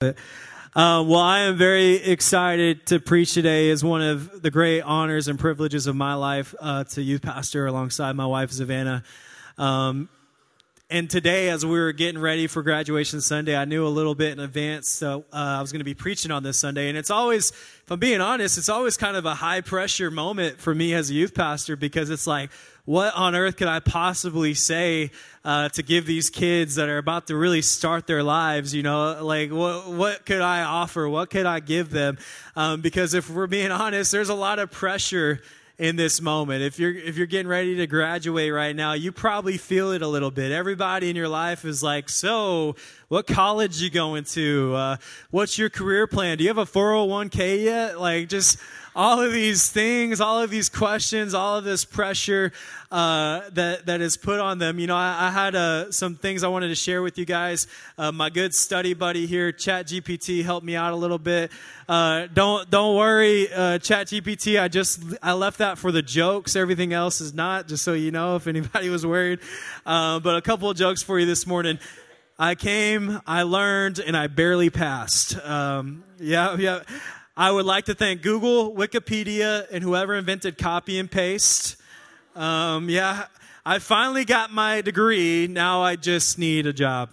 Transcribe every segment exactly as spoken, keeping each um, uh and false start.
Uh, well, I am very excited to preach today as one of the great honors and privileges of my life uh, to youth pastor alongside my wife, Savannah. Um, and today, as we were getting ready for graduation Sunday, I knew a little bit in advance, so uh, I was going to be preaching on this Sunday. And it's always, if I'm being honest, it's always kind of a high-pressure moment for me as a youth pastor because it's like, what on earth could I possibly say uh, to give these kids that are about to really start their lives? You know, like what what could I offer? What could I give them? Um, because if we're being honest, there's a lot of pressure in this moment. If you're if you're getting ready to graduate right now, you probably feel it a little bit. Everybody in your life is like, so what college you going to? Uh, what's your career plan? Do you have a four oh one k yet? Like just all of these things, all of these questions, all of this pressure uh, that that is put on them. You know, I, I had uh, some things I wanted to share with you guys. Uh, my good study buddy here, ChatGPT, helped me out a little bit. Uh, don't don't worry, uh, ChatGPT. I just I left that for the jokes. Everything else is not. Just so you know, if anybody was worried. Uh, but a couple of jokes for you this morning. I came, I learned, and I barely passed. Um, yeah, yeah. I would like to thank Google, Wikipedia, and whoever invented copy and paste. Um, yeah, I finally got my degree. Now I just need a job.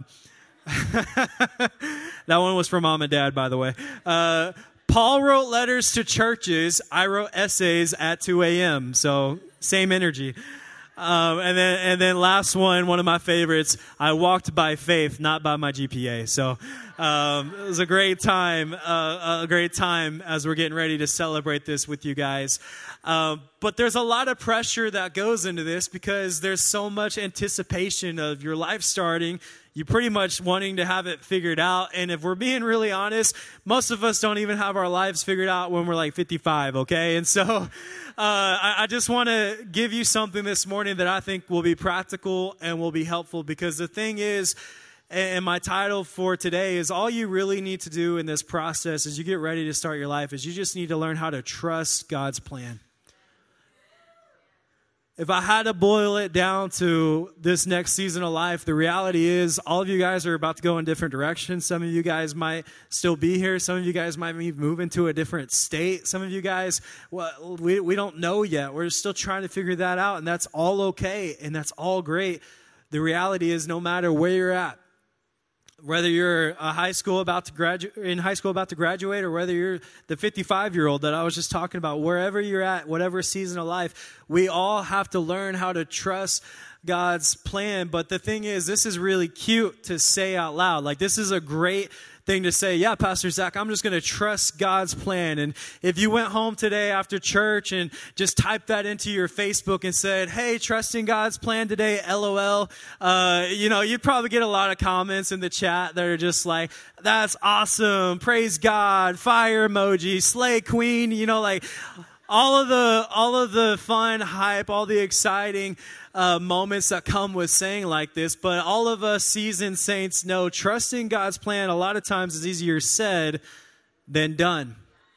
That one was from mom and dad, by the way. Uh, Paul wrote letters to churches. I wrote essays at two a.m., so same energy. Um, and then, and then last one, one of my favorites. I walked by faith, not by my G P A. So, um, it was a great time, uh, a great time as we're getting ready to celebrate this with you guys. Um, but there's a lot of pressure that goes into this because there's so much anticipation of your life starting. You pretty much wanting to have it figured out. And if we're being really honest, most of us don't even have our lives figured out when we're like fifty-five, okay? And so uh, I, I just want to give you something this morning that I think will be practical and will be helpful because the thing is, and my title for today is all you really need to do in this process as you get ready to start your life is you just need to learn how to trust God's plan. If I had to boil it down to this next season of life, the reality is all of you guys are about to go in different directions. Some of you guys might still be here. Some of you guys might be moving to a different state. Some of you guys, well, we, we don't know yet. We're still trying to figure that out, and that's all okay, and that's all great. The reality is no matter where you're at, whether you're a high school about to graduate, in high school about to graduate, or whether you're the fifty-five-year-old that I was just talking about, wherever you're at, whatever season of life, we all have to learn how to trust God's plan. But the thing is, this is really cute to say out loud. Like, this is a great thing to say, yeah, Pastor Zach, I'm just going to trust God's plan. And if you went home today after church and just typed that into your Facebook and said, hey, trusting God's plan today, LOL, uh, you know, you'd probably get a lot of comments in the chat that are just like, that's awesome, praise God, fire emoji, slay queen, you know, like all of the, all of the fun hype, all the exciting Uh, moments that come with saying like this, but all of us seasoned saints know trusting God's plan a lot of times is easier said than done.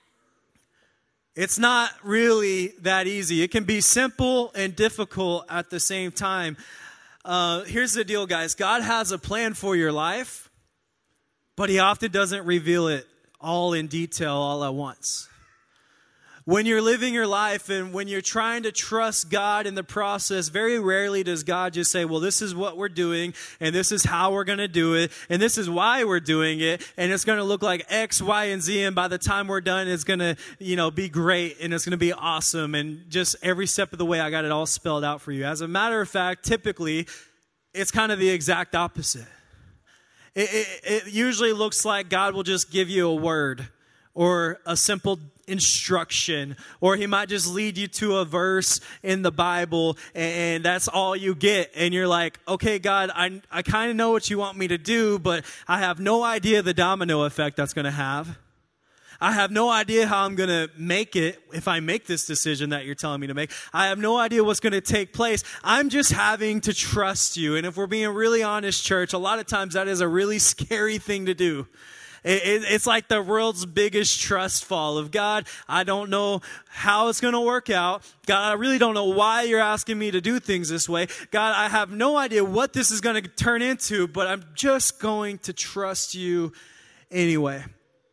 It's not really that easy. It can be simple and difficult at the same time. Uh, here's the deal, guys. God has a plan for your life, but he often doesn't reveal it all in detail all at once. When you're living your life and when you're trying to trust God in the process, very rarely does God just say, well, this is what we're doing, and this is how we're going to do it, and this is why we're doing it, and it's going to look like X, Y, and Z, and by the time we're done, it's going to, you know, be great, and it's going to be awesome, and just every step of the way, I got it all spelled out for you. As a matter of fact, typically, it's kind of the exact opposite. It, it, it usually looks like God will just give you a word or a simple instruction, or he might just lead you to a verse in the Bible, and that's all you get. And you're like, okay, God, I, I kind of know what you want me to do, but I have no idea the domino effect that's going to have. I have no idea how I'm going to make it if I make this decision that you're telling me to make. I have no idea what's going to take place. I'm just having to trust you. And if we're being really honest, church, a lot of times that is a really scary thing to do. It, it, it's like the world's biggest trust fall of God. I don't know how it's going to work out. God, I really don't know why you're asking me to do things this way. God, I have no idea what this is going to turn into, but I'm just going to trust you anyway.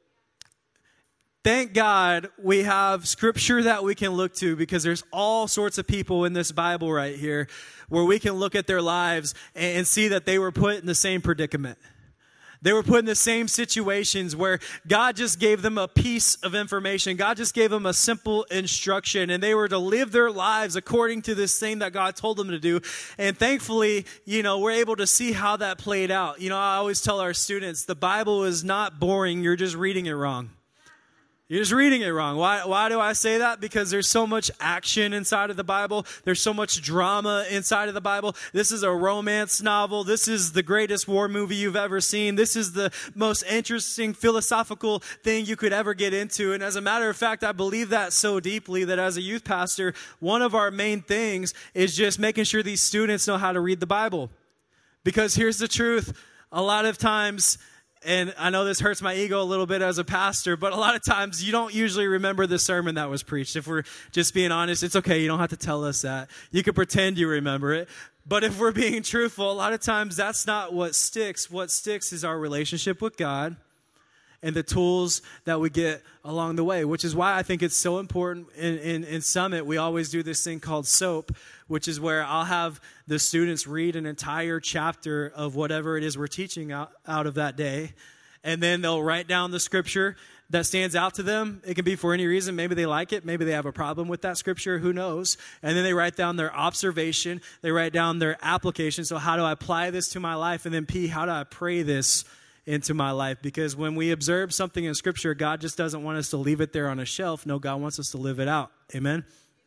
Thank God we have scripture that we can look to, because there's all sorts of people in this Bible right here where we can look at their lives and see that they were put in the same predicament. They were put in the same situations where God just gave them a piece of information. God just gave them a simple instruction, and they were to live their lives according to this thing that God told them to do. And thankfully, you know, we're able to see how that played out. You know, I always tell our students, the Bible is not boring. You're just reading it wrong. You're just reading it wrong. Why, why do I say that? Because there's so much action inside of the Bible. There's so much drama inside of the Bible. This is a romance novel. This is the greatest war movie you've ever seen. This is the most interesting philosophical thing you could ever get into. And as a matter of fact, I believe that so deeply that as a youth pastor, one of our main things is just making sure these students know how to read the Bible. Because here's the truth. A lot of times, and I know this hurts my ego a little bit as a pastor, but a lot of times you don't usually remember the sermon that was preached. If we're just being honest, it's okay. You don't have to tell us that. You can pretend you remember it. But if we're being truthful, a lot of times that's not what sticks. What sticks is our relationship with God and the tools that we get along the way, which is why I think it's so important. In, in, in Summit, we always do this thing called SOAP, which is where I'll have the students read an entire chapter of whatever it is we're teaching out, out of that day. And then they'll write down the scripture that stands out to them. It can be for any reason. Maybe they like it. Maybe they have a problem with that scripture. Who knows? And then they write down their observation. They write down their application. So how do I apply this to my life? And then P, how do I pray this into my life? Because when we observe something in scripture, God just doesn't want us to leave it there on a shelf. No, God wants us to live it out. Amen.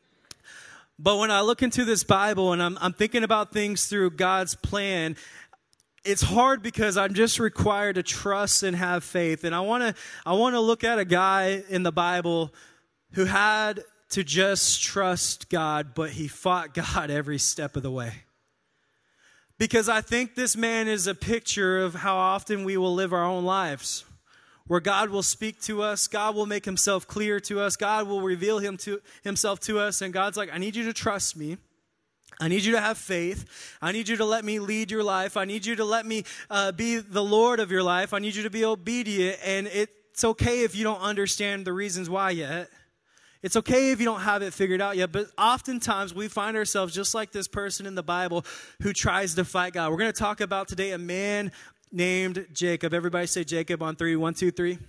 But when I look into this Bible and I'm, I'm thinking about things through God's plan, it's hard because I'm just required to trust and have faith. And I want to I want to look at a guy in the Bible who had to just trust God, but he fought God every step of the way. Because I think this man is a picture of how often we will live our own lives, where God will speak to us, God will make himself clear to us, God will reveal him to himself to us, and God's like, I need you to trust me. I need you to have faith. I need you to let me lead your life. I need you to let me uh, be the Lord of your life. I need you to be obedient, and it's okay if you don't understand the reasons why yet. It's okay if you don't have it figured out yet, but oftentimes we find ourselves just like this person in the Bible who tries to fight God. We're going to talk about today a man named Jacob. Everybody say Jacob on three. One, two, three.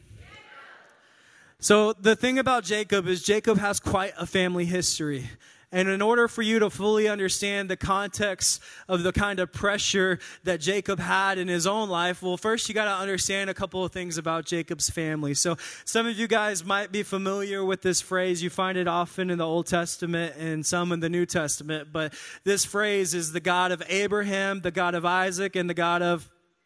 So the thing about Jacob is Jacob has quite a family history. And in order for you to fully understand the context of the kind of pressure that Jacob had in his own life, well, first you got to understand a couple of things about Jacob's family. So some of you guys might be familiar with this phrase. You find it often in the Old Testament and some in the New Testament. But this phrase is the God of Abraham, the God of Isaac, and the God of...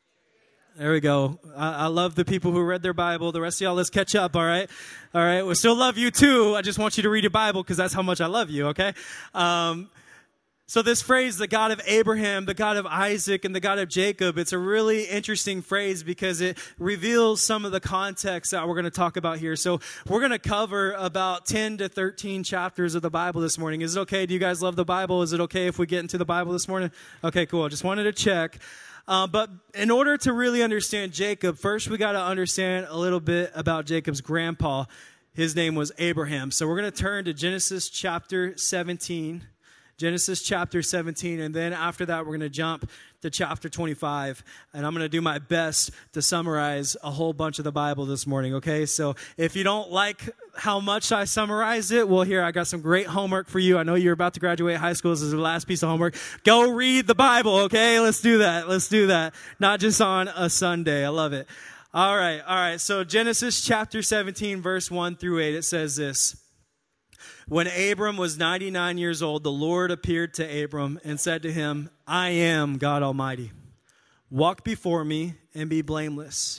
There we go. I, I love the people who read their Bible. The rest of y'all, let's catch up, all right? All right, we still love you too. I just want you to read your Bible because that's how much I love you, okay? Um, so this phrase, the God of Abraham, the God of Isaac, and the God of Jacob, it's a really interesting phrase because it reveals some of the context that we're going to talk about here. So we're going to cover about ten to thirteen chapters of the Bible this morning. Is it okay? Do you guys love the Bible? Is it okay if we get into the Bible this morning? Okay, cool. I just wanted to check. Uh, but in order to really understand Jacob, first we got to understand a little bit about Jacob's grandpa. His name was Abraham. So we're going to turn to Genesis chapter seventeen. Genesis chapter seventeen. And then after that, we're going to jump to chapter twenty-five. And I'm going to do my best to summarize a whole bunch of the Bible this morning, okay? So if you don't like how much I summarized it, well, here, I got some great homework for you. I know you're about to graduate high school. This is the last piece of homework. Go read the Bible, okay? Let's do that. Let's do that. Not just on a Sunday. I love it. All right, all right. So Genesis chapter seventeen, verse one through eight, it says this. When Abram was ninety-nine years old, the Lord appeared to Abram and said to him, I am God Almighty. Walk before me and be blameless,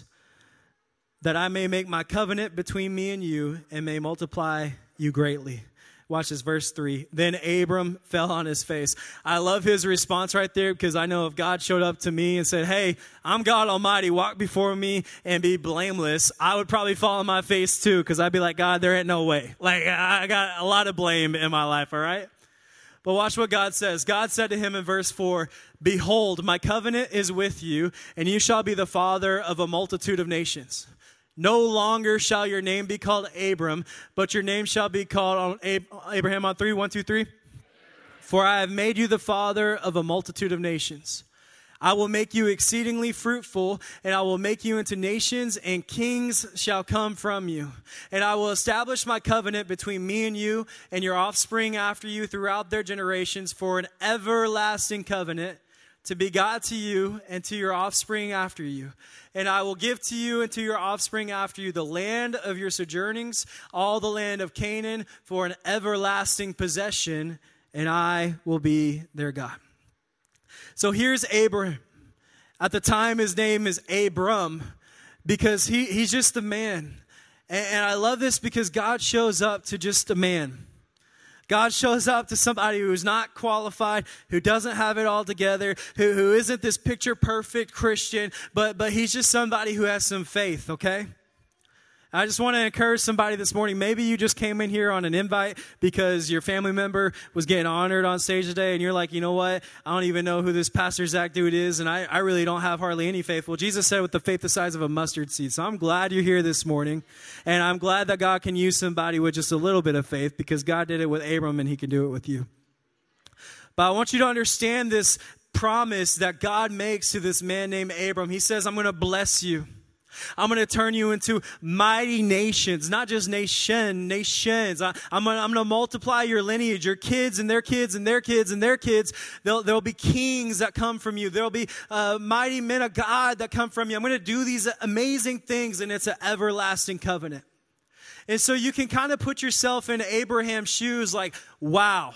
that I may make my covenant between me and you and may multiply you greatly. Watch this, verse three. Then Abram fell on his face. I love his response right there because I know if God showed up to me and said, hey, I'm God Almighty, walk before me and be blameless, I would probably fall on my face too because I'd be like, God, there ain't no way. Like, I got a lot of blame in my life, all right? But watch what God says. God said to him in verse four, behold, my covenant is with you, and you shall be the father of a multitude of nations. No longer shall your name be called Abram, but your name shall be called on Ab- Abraham on three, one, two, three. For I have made you the father of a multitude of nations. I will make you exceedingly fruitful, and I will make you into nations, and kings shall come from you. And I will establish my covenant between me and you and your offspring after you throughout their generations for an everlasting covenant, to be God to you and to your offspring after you. And I will give to you and to your offspring after you the land of your sojournings, all the land of Canaan, for an everlasting possession, and I will be their God. So here's Abraham. At the time, his name is Abram because he, he's just a man. And, and I love this because God shows up to just a man. God shows up to somebody who's not qualified, who doesn't have it all together, who, who isn't this picture perfect Christian, but, but he's just somebody who has some faith, okay? I just want to encourage somebody this morning. Maybe you just came in here on an invite because your family member was getting honored on stage today, and you're like, you know what? I don't even know who this Pastor Zach dude is, and I, I really don't have hardly any faith. Well, Jesus said with the faith the size of a mustard seed. So I'm glad you're here this morning, and I'm glad that God can use somebody with just a little bit of faith because God did it with Abram, and he can do it with you. But I want you to understand this promise that God makes to this man named Abram. He says, I'm going to bless you. I'm going to turn you into mighty nations, not just nation, nations. I, I'm going I'm to multiply your lineage, your kids and their kids and their kids and their kids. There'll, there'll be kings that come from you. There'll be uh, mighty men of God that come from you. I'm going to do these amazing things, and it's an everlasting covenant. And so you can kind of put yourself in Abraham's shoes like, wow.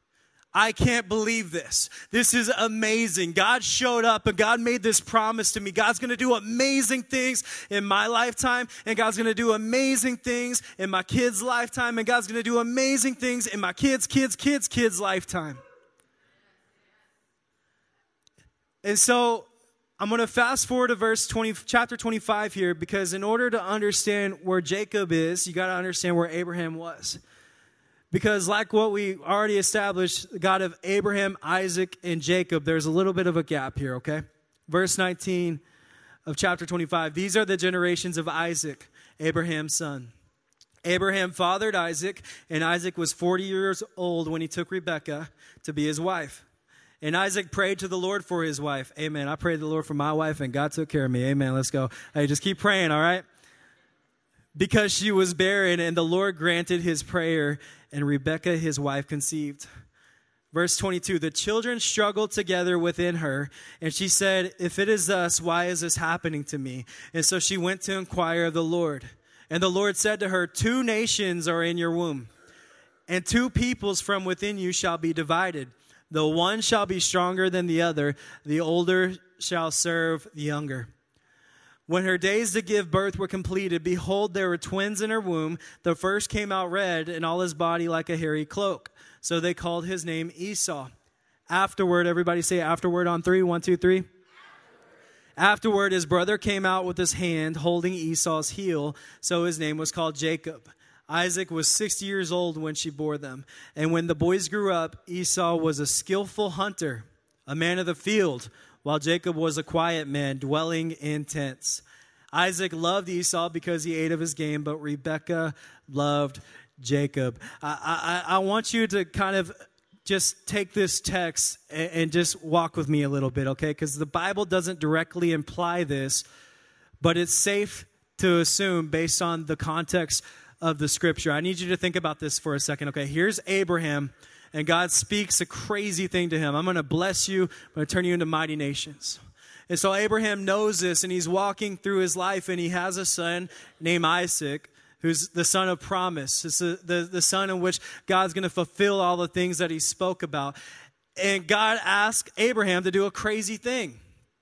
I can't believe this. This is amazing. God showed up and God made this promise to me. God's going to do amazing things in my lifetime, and God's going to do amazing things in my kids' lifetime, and God's going to do amazing things in my kids' kids' kids' kids' lifetime. And so I'm going to fast forward to verse twenty, chapter twenty-five here, because in order to understand where Jacob is, you got to understand where Abraham was. Because like what we already established, the God of Abraham, Isaac, and Jacob, there's a little bit of a gap here, okay? Verse nineteen of chapter twenty-five. These are the generations of Isaac, Abraham's son. Abraham fathered Isaac, and Isaac was forty years old when he took Rebekah to be his wife. And Isaac prayed to the Lord for his wife. Amen. I prayed to the Lord for my wife, and God took care of me. Amen. Let's go. Hey, just keep praying, all right? Because she was barren, and the Lord granted his prayer, and Rebekah, his wife, conceived. Verse twenty-two, the children struggled together within her, and she said, if it is thus, why is this happening to me? And so she went to inquire of the Lord. And the Lord said to her, two nations are in your womb, and two peoples from within you shall be divided. The one shall be stronger than the other, the older shall serve the younger. When her days to give birth were completed, behold, there were twins in her womb. The first came out red, and all his body like a hairy cloak. So they called his name Esau. Afterward, everybody say afterward on three. One, two, three. Afterward. Afterward, his brother came out with his hand holding Esau's heel. So his name was called Jacob. Isaac was sixty years old when she bore them. And when the boys grew up, Esau was a skillful hunter, a man of the field, while Jacob was a quiet man, dwelling in tents. Isaac loved Esau because he ate of his game, but Rebekah loved Jacob. I, I, I want you to kind of just take this text and, and just walk with me a little bit, okay? Because the Bible doesn't directly imply this, but it's safe to assume based on the context of the scripture. I need you to think about this for a second, okay? Here's Abraham. And God speaks a crazy thing to him. I'm going to bless you. I'm going to turn you into mighty nations. And so Abraham knows this, and he's walking through his life, and he has a son named Isaac, who's the son of promise. It's the, the, the son in which God's going to fulfill all the things that he spoke about. And God asked Abraham to do a crazy thing.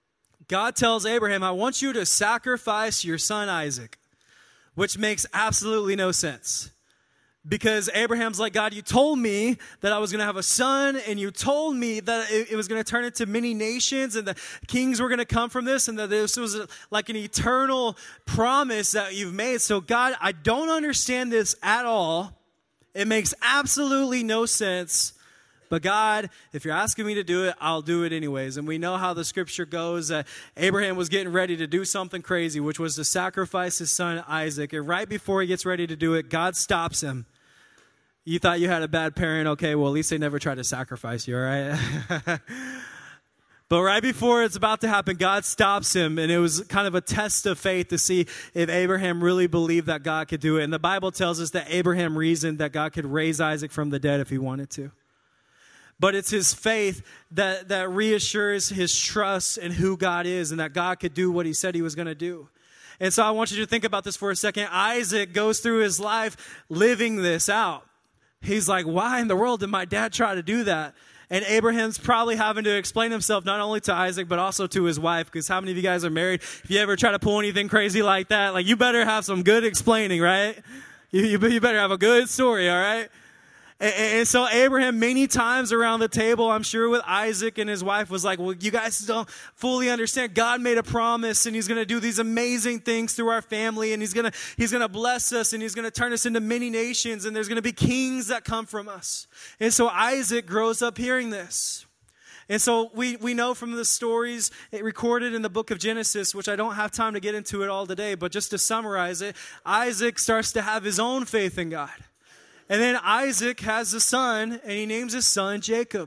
God tells Abraham, I want you to sacrifice your son Isaac, which makes absolutely no sense. Because Abraham's like, God, you told me that I was going to have a son, and you told me that it, it was going to turn into many nations, and the kings were going to come from this, and that this was like an eternal promise that you've made. So God, I don't understand this at all. It makes absolutely no sense, But God, if you're asking me to do it, I'll do it anyways. And we know how the scripture goes that Abraham was getting ready to do something crazy, which was to sacrifice his son Isaac. And right before he gets ready to do it, God stops him. You thought you had a bad parent? Okay, well, at least they never tried to sacrifice you, all right? But right before it's about to happen, God stops him, and it was kind of a test of faith to see if Abraham really believed that God could do it. And the Bible tells us that Abraham reasoned that God could raise Isaac from the dead if he wanted to. But it's his faith that, that reassures his trust in who God is and that God could do what he said he was going to do. And so I want you to think about this for a second. Isaac goes through his life living this out. He's like, why in the world did my dad try to do that? And Abraham's probably having to explain himself not only to Isaac, but also to his wife. Because how many of you guys are married? If you ever try to pull anything crazy like that, like you better have some good explaining, right? You, you, you better have a good story, all right? And, and so Abraham, many times around the table, I'm sure with Isaac and his wife, was like, well, you guys don't fully understand. God made a promise, and he's going to do these amazing things through our family, and he's going to he's going to bless us, and he's going to turn us into many nations, and there's going to be kings that come from us. And so Isaac grows up hearing this. And so we, we know from the stories recorded in the book of Genesis, which I don't have time to get into it all today, but just to summarize it, Isaac starts to have his own faith in God. And then Isaac has a son, and he names his son Jacob.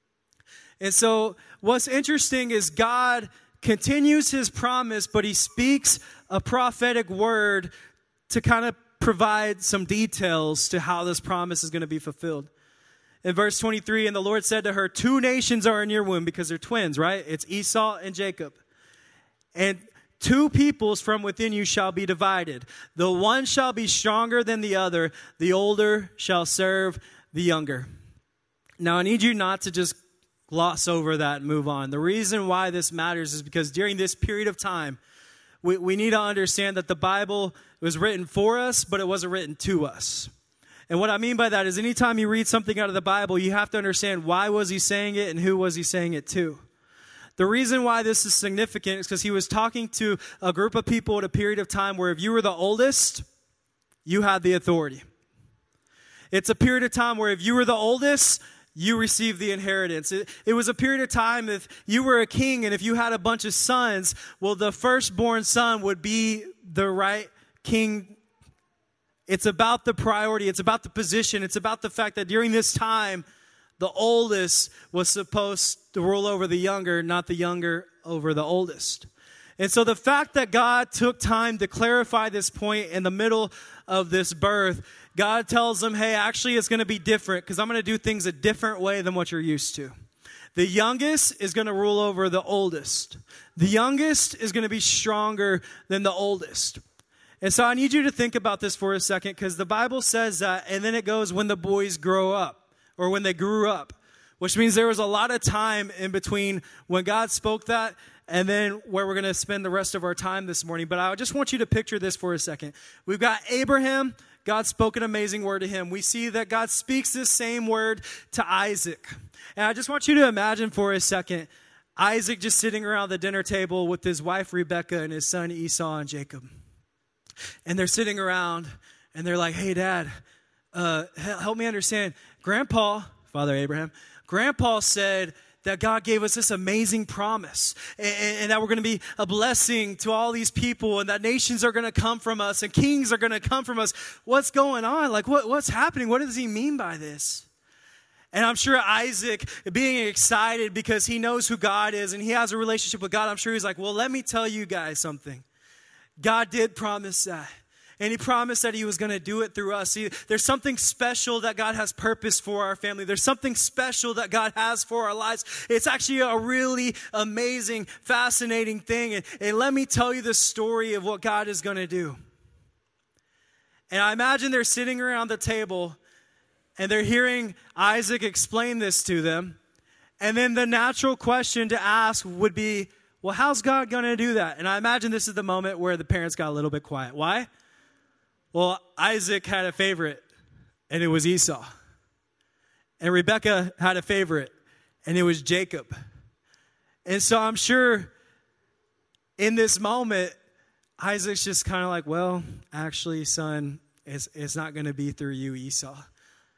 And so what's interesting is God continues his promise, but he speaks a prophetic word to kind of provide some details to how this promise is going to be fulfilled. In verse twenty-three, and the Lord said to her, two nations are in your womb, because they're twins, right? It's Esau and Jacob. And two peoples from within you shall be divided. The one shall be stronger than the other. The older shall serve the younger. Now, I need you not to just gloss over that and move on. The reason why this matters is because during this period of time, we, we need to understand that the Bible was written for us, but it wasn't written to us. And what I mean by that is anytime you read something out of the Bible, you have to understand why was he saying it and who was he saying it to. The reason why this is significant is because he was talking to a group of people at a period of time where if you were the oldest, you had the authority. It's a period of time where if you were the oldest, you received the inheritance. It, it was a period of time if you were a king and if you had a bunch of sons, well, the firstborn son would be the right king. It's about the priority. It's about the position. It's about the fact that during this time, the oldest was supposed to rule over the younger, not the younger over the oldest. And so the fact that God took time to clarify this point in the middle of this birth, God tells them, hey, actually it's going to be different because I'm going to do things a different way than what you're used to. The youngest is going to rule over the oldest. The youngest is going to be stronger than the oldest. And so I need you to think about this for a second because the Bible says that, and then it goes when the boys grow up. Or when they grew up, which means there was a lot of time in between when God spoke that and then where we're going to spend the rest of our time this morning. But I just want you to picture this for a second. We've got Abraham. God spoke an amazing word to him. We see that God speaks this same word to Isaac. And I just want you to imagine for a second Isaac just sitting around the dinner table with his wife Rebekah and his son Esau and Jacob. And they're sitting around and they're like, hey, Dad, uh, help me understand. Grandpa, Father Abraham, Grandpa said that God gave us this amazing promise and, and that we're going to be a blessing to all these people and that nations are going to come from us and kings are going to come from us. What's going on? Like, what, what's happening? What does he mean by this? And I'm sure Isaac, being excited because he knows who God is and he has a relationship with God, I'm sure he's like, well, let me tell you guys something. God did promise that. And he promised that he was going to do it through us. See, there's something special that God has purpose for our family. There's something special that God has for our lives. It's actually a really amazing, fascinating thing. And, and let me tell you the story of what God is going to do. And I imagine they're sitting around the table and they're hearing Isaac explain this to them. And then the natural question to ask would be, well, how's God going to do that? And I imagine this is the moment where the parents got a little bit quiet. Why? Well, Isaac had a favorite, and it was Esau. And Rebekah had a favorite, and it was Jacob. And so I'm sure in this moment, Isaac's just kind of like, well, actually, son, it's, it's not going to be through you, Esau.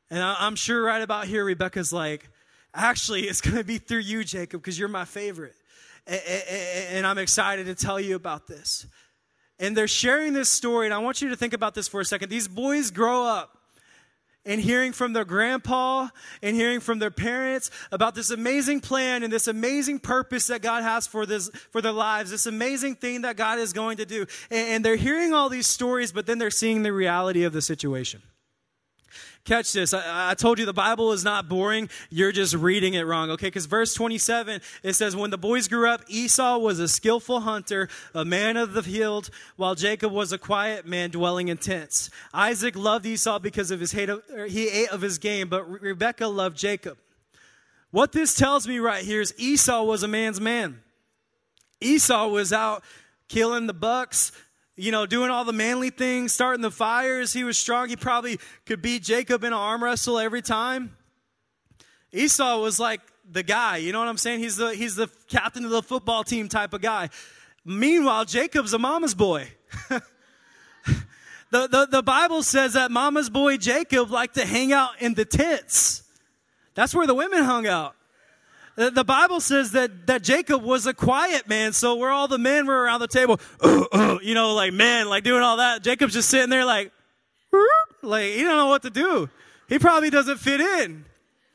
And I, I'm sure right about here, Rebecca's like, actually, it's going to be through you, Jacob, because you're my favorite. And, and, and I'm excited to tell you about this. And they're sharing this story, and I want you to think about this for a second. These boys grow up and hearing from their grandpa and hearing from their parents about this amazing plan and this amazing purpose that God has for this for their lives, this amazing thing that God is going to do. And, and they're hearing all these stories, but then they're seeing the reality of the situation. Catch this. I, I told you the Bible is not boring. You're just reading it wrong, okay? Because verse twenty-seven, it says, when the boys grew up, Esau was a skillful hunter, a man of the field, while Jacob was a quiet man dwelling in tents. Isaac loved Esau because of his hate of, or he ate of his game, but Re- Rebekah loved Jacob. What this tells me right here is Esau was a man's man. Esau was out killing the bucks, you know, doing all the manly things, starting the fires. He was strong. He probably could beat Jacob in an arm wrestle every time. Esau was like the guy, you know what I'm saying? He's the he's the captain of the football team type of guy. Meanwhile, Jacob's a mama's boy. the, the, the Bible says that mama's boy Jacob liked to hang out in the tents. That's where the women hung out. The Bible says that, that Jacob was a quiet man, so where all the men were around the table, uh, uh, you know, like men, like doing all that, Jacob's just sitting there like, like, he don't know what to do. He probably doesn't fit in.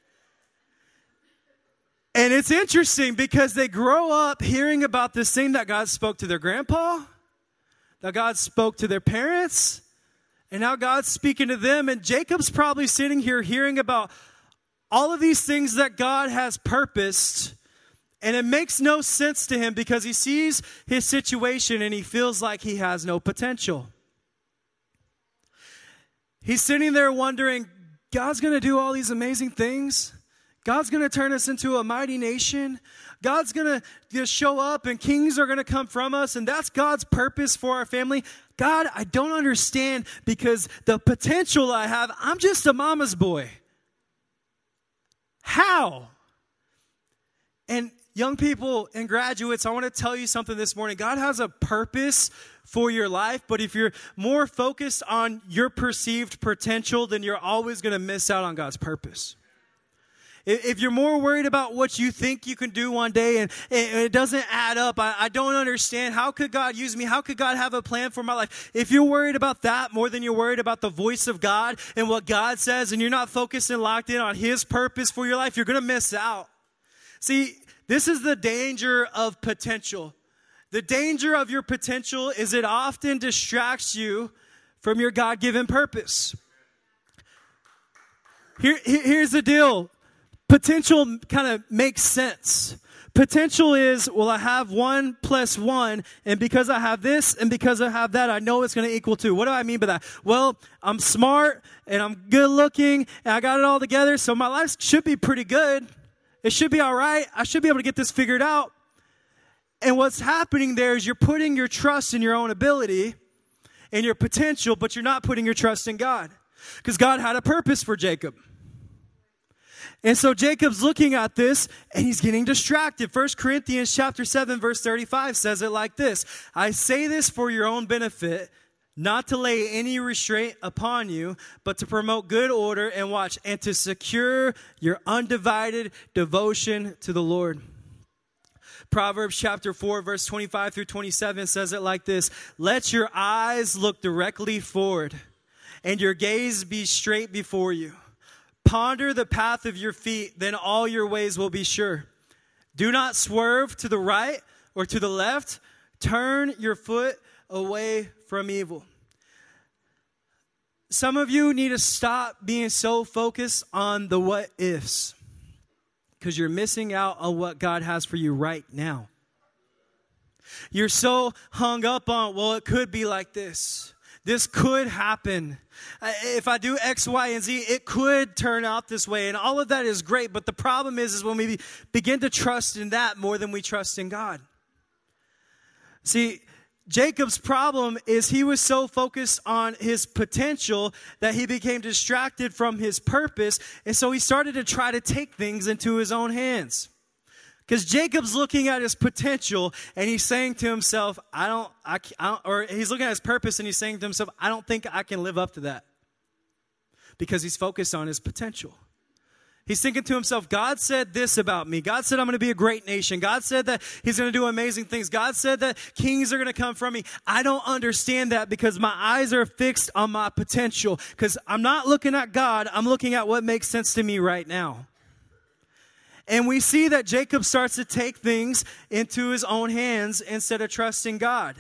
And it's interesting because they grow up hearing about this thing that God spoke to their grandpa, that God spoke to their parents, and now God's speaking to them, and Jacob's probably sitting here hearing about all of these things that God has purposed, and it makes no sense to him because he sees his situation and he feels like he has no potential. He's sitting there wondering, God's going to do all these amazing things? God's going to turn us into a mighty nation? God's going to just show up and kings are going to come from us, and that's God's purpose for our family? God, I don't understand because the potential I have, I'm just a mama's boy. How? And young people and graduates, I want to tell you something this morning. God has a purpose for your life, but if you're more focused on your perceived potential, then you're always going to miss out on God's purpose. If you're more worried about what you think you can do one day and it doesn't add up, I, I don't understand. How could God use me? How could God have a plan for my life? If you're worried about that more than you're worried about the voice of God and what God says, and you're not focused and locked in on His purpose for your life, you're going to miss out. See, this is the danger of potential. The danger of your potential is it often distracts you from your God-given purpose. Here, here's the deal. Potential kind of makes sense. Potential is, well, I have one plus one, and because I have this and because I have that, I know it's going to equal two. What do I mean by that? Well, I'm smart and I'm good looking and I got it all together, so my life should be pretty good. It should be all right. I should be able to get this figured out. And what's happening there is you're putting your trust in your own ability and your potential, but you're not putting your trust in God. Because God had a purpose for Jacob. And so Jacob's looking at this and he's getting distracted. First Corinthians chapter seven verse thirty-five says it like this. I say this for your own benefit, not to lay any restraint upon you, but to promote good order and watch, and to secure your undivided devotion to the Lord. Proverbs chapter four verse twenty-five through twenty-seven says it like this. Let your eyes look directly forward and your gaze be straight before you. Ponder the path of your feet, then all your ways will be sure. Do not swerve to the right or to the left. Turn your foot away from evil. Some of you need to stop being so focused on the what ifs, because you're missing out on what God has for you right now. You're so hung up on, well, it could be like this. This could happen. If I do X, Y, and Z, it could turn out this way. And all of that is great. But the problem is, is when we begin to trust in that more than we trust in God. See, Jacob's problem is he was so focused on his potential that he became distracted from his purpose. And so he started to try to take things into his own hands. Because Jacob's looking at his potential and he's saying to himself, I don't, I, I don't, or he's looking at his purpose and he's saying to himself, I don't think I can live up to that. because he's focused on his potential. He's thinking to himself, God said this about me. God said I'm going to be a great nation. God said that he's going to do amazing things. God said that kings are going to come from me. I don't understand that because my eyes are fixed on my potential. Because I'm not looking at God. I'm looking at what makes sense to me right now. And we see that Jacob starts to take things into his own hands instead of trusting God.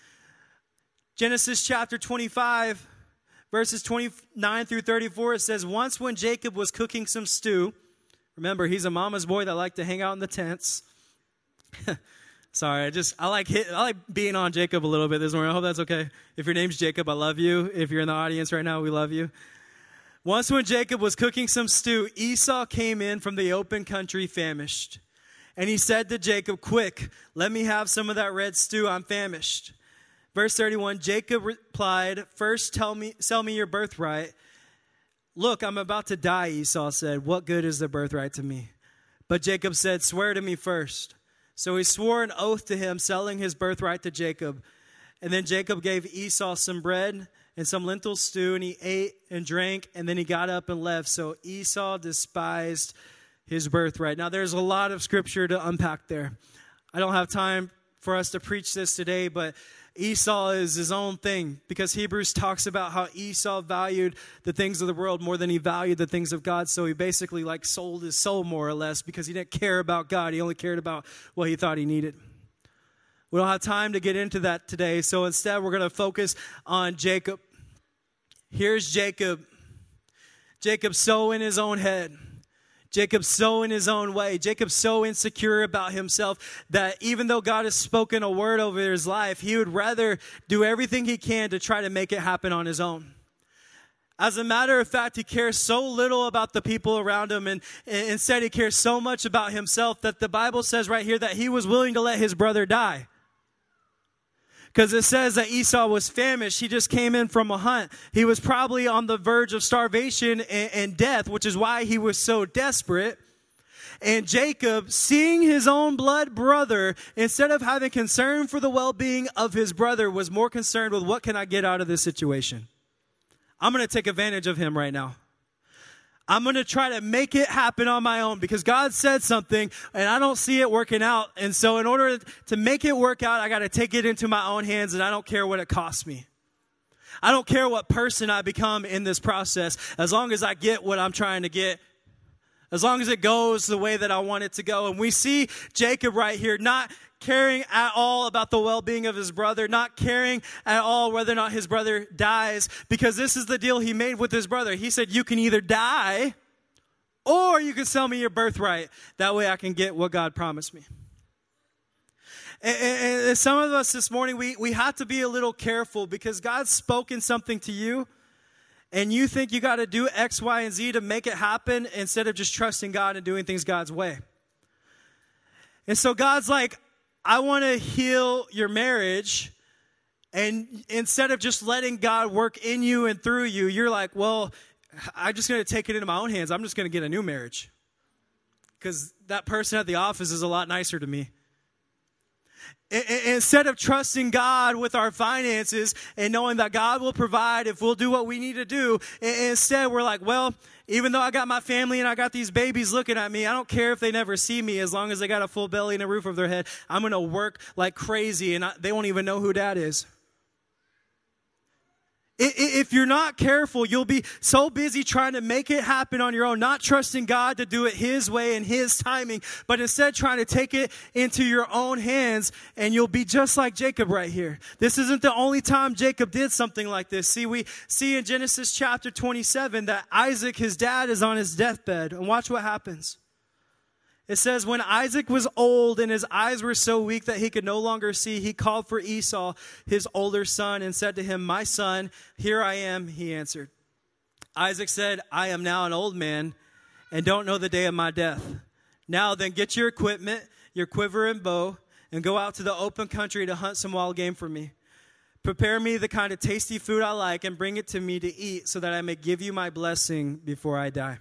Genesis chapter twenty-five, verses twenty-nine through thirty-four, it says, once when Jacob was cooking some stew, remember, he's a mama's boy that liked to hang out in the tents. Sorry, I just, I like hit, I like being on Jacob a little bit this morning. I hope that's okay. If your name's Jacob, I love you. If you're in the audience right now, we love you. Once when Jacob was cooking some stew, Esau came in from the open country famished. And he said to Jacob, quick, let me have some of that red stew. I'm famished. Verse thirty-one, Jacob replied, first tell me, sell me your birthright. Look, I'm about to die, Esau said. What good is the birthright to me? But Jacob said, swear to me first. So he swore an oath to him, selling his birthright to Jacob. And then Jacob gave Esau some bread and some lentil stew, and he ate and drank, and then he got up and left. So Esau despised his birthright. Now, there's a lot of scripture to unpack there. I don't have time for us to preach this today, but Esau is his own thing because Hebrews talks about how Esau valued the things of the world more than he valued the things of God. So he basically like sold his soul more or less because he didn't care about God. He only cared about what he thought he needed. We don't have time to get into that today. So instead, we're going to focus on Jacob. Here's Jacob. Jacob's so in his own head. Jacob's so in his own way. Jacob's so insecure about himself that even though God has spoken a word over his life, he would rather do everything he can to try to make it happen on his own. As a matter of fact, he cares so little about the people around him, and, and instead he cares so much about himself that the Bible says right here that he was willing to let his brother die. Because it says that Esau was famished. He just came in from a hunt. He was probably on the verge of starvation and, and death, which is why he was so desperate. And Jacob, seeing his own blood brother, instead of having concern for the well-being of his brother, was more concerned with what can I get out of this situation. I'm going to take advantage of him right now. I'm going to try to make it happen on my own because God said something and I don't see it working out. And so in order to make it work out, I got to take it into my own hands, and I don't care what it costs me. I don't care what person I become in this process, as long as I get what I'm trying to get, as long as it goes the way that I want it to go. And we see Jacob right here not caring at all about the well-being of his brother, not caring at all whether or not his brother dies, because this is the deal he made with his brother. He said, you can either die or you can sell me your birthright. That way I can get what God promised me. And, and, and some of us this morning, we, we have to be a little careful because God's spoken something to you and you think you got to do X, Y, and Z to make it happen instead of just trusting God and doing things God's way. And so God's like, I want to heal your marriage. And instead of just letting God work in you and through you, you're like, well, I'm just going to take it into my own hands. I'm just going to get a new marriage because that person at the office is a lot nicer to me. Instead of trusting God with our finances and knowing that God will provide if we'll do what we need to do, instead we're like, well, even though I got my family and I got these babies looking at me, I don't care if they never see me as long as they got a full belly and a roof over their head. I'm going to work like crazy and I, they won't even know who Dad is. If you're not careful, you'll be so busy trying to make it happen on your own, not trusting God to do it His way and His timing, but instead trying to take it into your own hands, and you'll be just like Jacob right here. This isn't the only time Jacob did something like this. See, we see in Genesis chapter twenty-seven that Isaac, his dad, is on his deathbed, and watch what happens. It says, when Isaac was old and his eyes were so weak that he could no longer see, he called for Esau, his older son, and said to him, my son, here I am, he answered. Isaac said, I am now an old man and don't know the day of my death. Now then, get your equipment, your quiver and bow, and go out to the open country to hunt some wild game for me. Prepare me the kind of tasty food I like and bring it to me to eat so that I may give you my blessing before I die.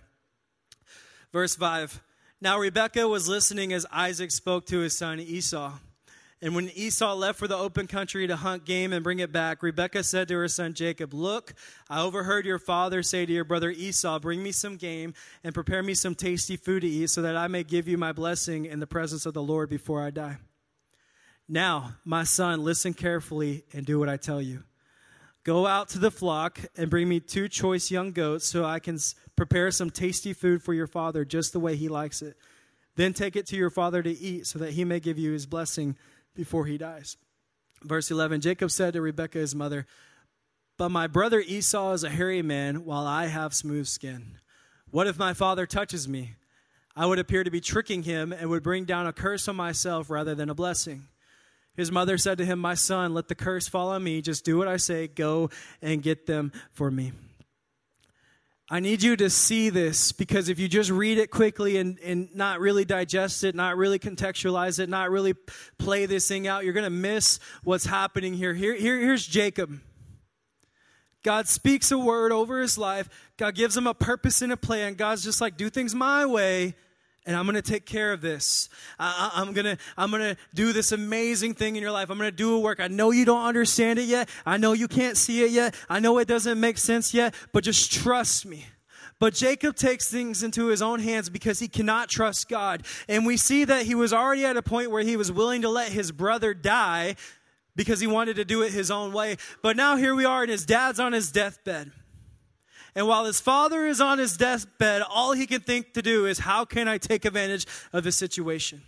Verse five. Now Rebekah was listening as Isaac spoke to his son Esau. And when Esau left for the open country to hunt game and bring it back, Rebekah said to her son Jacob, "Look, I overheard your father say to your brother Esau, 'Bring me some game and prepare me some tasty food to eat so that I may give you my blessing in the presence of the Lord before I die. Now, my son, listen carefully and do what I tell you. Go out to the flock and bring me two choice young goats so I can prepare some tasty food for your father just the way he likes it. Then take it to your father to eat so that he may give you his blessing before he dies.'" Verse eleven, Jacob said to Rebekah his mother, "But my brother Esau is a hairy man, while I have smooth skin. What if my father touches me? I would appear to be tricking him and would bring down a curse on myself rather than a blessing." His mother said to him, "My son, let the curse fall on me. Just do what I say. Go and get them for me." I need you to see this, because if you just read it quickly and, and not really digest it, not really contextualize it, not really play this thing out, you're going to miss what's happening here. Here, here. Here's Jacob. God speaks a word over his life. God gives him a purpose and a plan. God's just like, do things my way, and I'm going to take care of this. I, I, I'm going to I'm going to do this amazing thing in your life. I'm going to do a work. I know you don't understand it yet. I know you can't see it yet. I know it doesn't make sense yet, but just trust me. But Jacob takes things into his own hands because he cannot trust God. And we see that he was already at a point where he was willing to let his brother die because he wanted to do it his own way. But now here we are, and his dad's on his deathbed. And while his father is on his deathbed, all he can think to do is, how can I take advantage of the situation?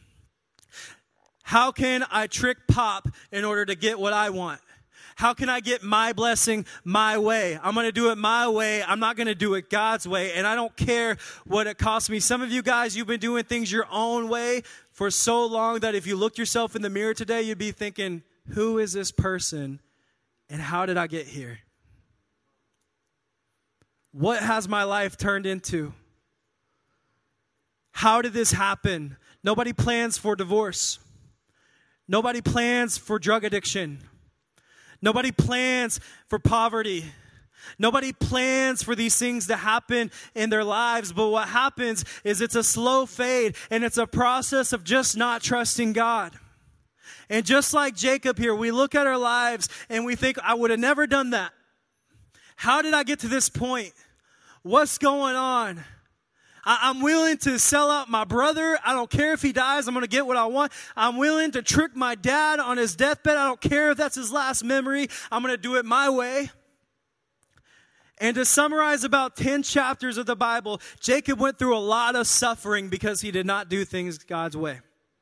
How can I trick Pop in order to get what I want? How can I get my blessing my way? I'm going to do it my way. I'm not going to do it God's way. And I don't care what it costs me. Some of you guys, you've been doing things your own way for so long that if you looked yourself in the mirror today, you'd be thinking, who is this person and how did I get here? What has my life turned into? How did this happen? Nobody plans for divorce. Nobody plans for drug addiction. Nobody plans for poverty. Nobody plans for these things to happen in their lives. But what happens is it's a slow fade, and it's a process of just not trusting God. And just like Jacob here, we look at our lives and we think, I would have never done that. How did I get to this point? What's going on? I, I'm willing to sell out my brother. I don't care if he dies. I'm going to get what I want. I'm willing to trick my dad on his deathbed. I don't care if that's his last memory. I'm going to do it my way. And to summarize about ten chapters of the Bible, Jacob went through a lot of suffering because he did not do things God's way.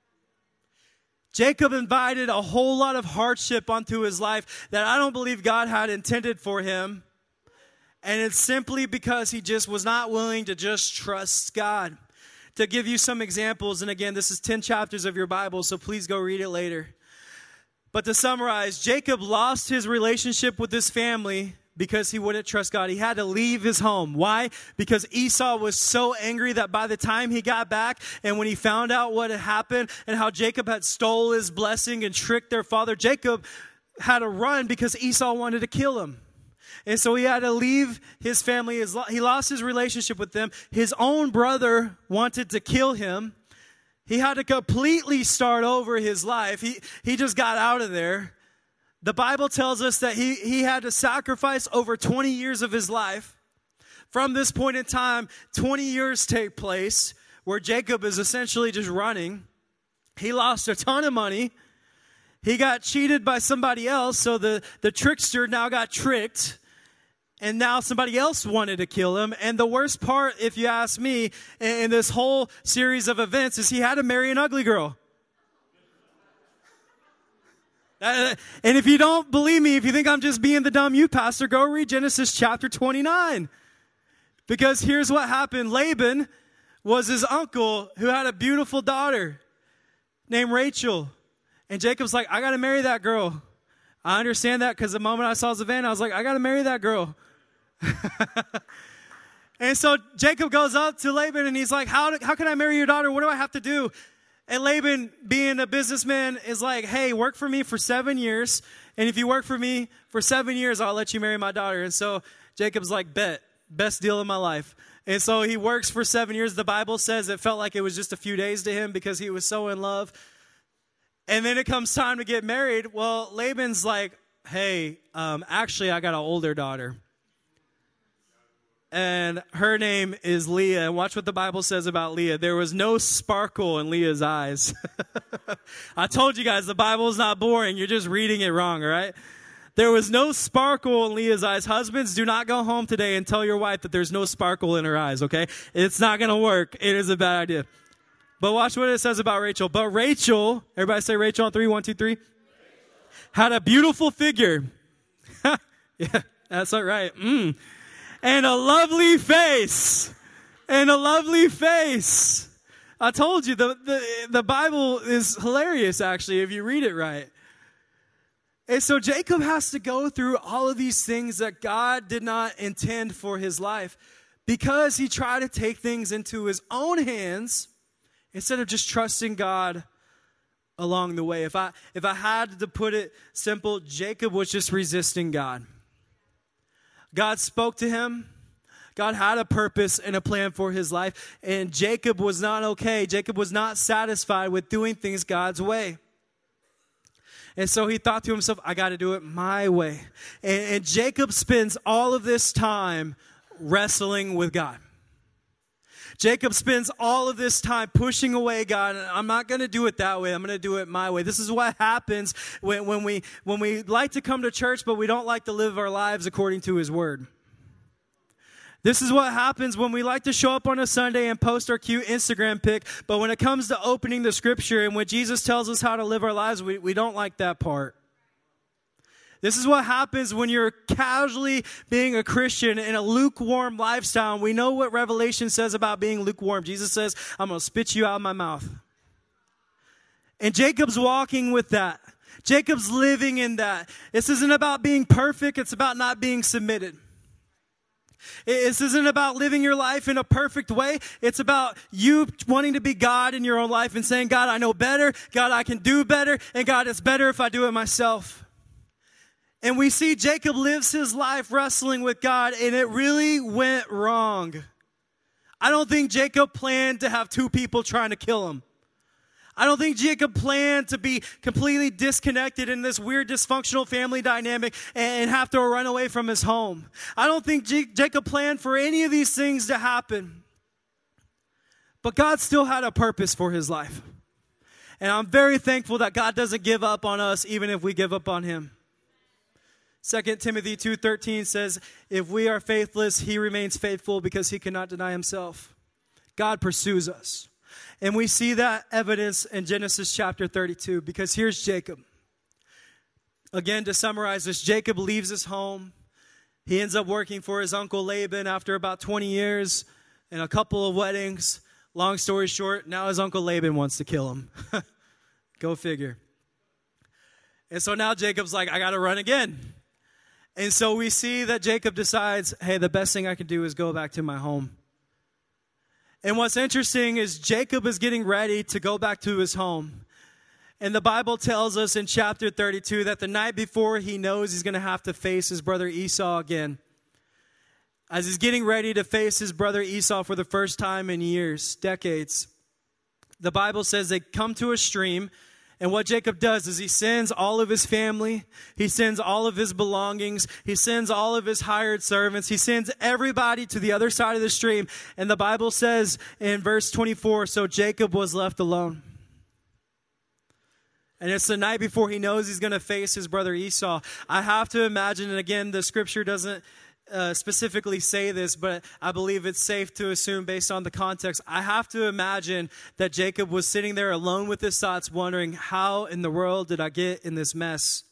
Jacob invited a whole lot of hardship onto his life that I don't believe God had intended for him. And it's simply because he just was not willing to just trust God. To give you some examples, and again, this is ten chapters of your Bible, so please go read it later. But to summarize, Jacob lost his relationship with his family because he wouldn't trust God. He had to leave his home. Why? Because Esau was so angry that by the time he got back and when he found out what had happened and how Jacob had stole his blessing and tricked their father, Jacob had to run because Esau wanted to kill him. And so he had to leave his family. He lost his relationship with them. His own brother wanted to kill him. He had to completely start over his life. He, he just got out of there. The Bible tells us that he, he had to sacrifice over twenty years of his life. From this point in time, twenty years take place where Jacob is essentially just running. He lost a ton of money. He got cheated by somebody else, so the, the trickster now got tricked. And now somebody else wanted to kill him. And the worst part, if you ask me, in this whole series of events is he had to marry an ugly girl. Uh, and if you don't believe me, if you think I'm just being the dumb youth pastor, go read Genesis chapter twenty-nine. Because here's what happened. Laban was his uncle who had a beautiful daughter named Rachel. And Jacob's like, I got to marry that girl. I understand that because the moment I saw Savannah, I was like, I got to marry that girl. And so Jacob goes up to Laban and he's like, how, do, how can I marry your daughter? What do I have to do? And Laban, being a businessman, is like, hey, work for me for seven years. And if you work for me for seven years, I'll let you marry my daughter. And so Jacob's like, bet, best deal of my life. And so he works for seven years. The Bible says it felt like it was just a few days to him because he was so in love. And then it comes time to get married. Well, Laban's like, hey, um, actually, I got an older daughter. And her name is Leah. And watch what the Bible says about Leah. There was no sparkle in Leah's eyes. I told you guys, the Bible is not boring. You're just reading it wrong, all right? There was no sparkle in Leah's eyes. Husbands, do not go home today and tell your wife that there's no sparkle in her eyes, okay? It's not going to work. It is a bad idea. But watch what it says about Rachel. But Rachel, everybody say Rachel on three, one, two, three. Had a beautiful figure. Yeah, that's all right. Mm. And a lovely face. And a lovely face. I told you, the, the, the Bible is hilarious, actually, if you read it right. And so Jacob has to go through all of these things that God did not intend for his life because he tried to take things into his own hands instead of just trusting God along the way. If I, if I had to put it simple, Jacob was just resisting God. God spoke to him. God had a purpose and a plan for his life. And Jacob was not okay. Jacob was not satisfied with doing things God's way. And so he thought to himself, I got to do it my way. And, and Jacob spends all of this time wrestling with God. Jacob spends all of this time pushing away God. And I'm not going to do it that way. I'm going to do it my way. This is what happens when, when we when we like to come to church, but we don't like to live our lives according to his word. This is what happens when we like to show up on a Sunday and post our cute Instagram pic, but when it comes to opening the scripture and when Jesus tells us how to live our lives, we, we don't like that part. This is what happens when you're casually being a Christian in a lukewarm lifestyle. We know what Revelation says about being lukewarm. Jesus says, I'm going to spit you out of my mouth. And Jacob's walking with that. Jacob's living in that. This isn't about being perfect. It's about not being submitted. This isn't about living your life in a perfect way. It's about you wanting to be God in your own life and saying, God, I know better. God, I can do better. And God, it's better if I do it myself. And we see Jacob lives his life wrestling with God, and it really went wrong. I don't think Jacob planned to have two people trying to kill him. I don't think Jacob planned to be completely disconnected in this weird dysfunctional family dynamic and have to run away from his home. I don't think J- Jacob planned for any of these things to happen. But God still had a purpose for his life. And I'm very thankful that God doesn't give up on us even if we give up on him. Second Timothy two thirteen says, if we are faithless, he remains faithful because he cannot deny himself. God pursues us. And we see that evidence in Genesis chapter thirty-two, because here's Jacob. Again, to summarize this, Jacob leaves his home. He ends up working for his uncle Laban after about twenty years and a couple of weddings. Long story short, now his uncle Laban wants to kill him. Go figure. And so now Jacob's like, I got to run again. And so we see that Jacob decides, hey, the best thing I can do is go back to my home. And what's interesting is Jacob is getting ready to go back to his home. And the Bible tells us in chapter thirty-two that the night before he knows he's going to have to face his brother Esau again. As he's getting ready to face his brother Esau for the first time in years, decades, the Bible says they come to a stream. And what Jacob does is he sends all of his family. He sends all of his belongings. He sends all of his hired servants. He sends everybody to the other side of the stream. And the Bible says in verse twenty-four, so Jacob was left alone. And it's the night before he knows he's going to face his brother Esau. I have to imagine, and again, the scripture doesn't Uh, specifically say this, but I believe it's safe to assume based on the context. I have to imagine that Jacob was sitting there alone with his thoughts, wondering, how in the world did I get in this mess?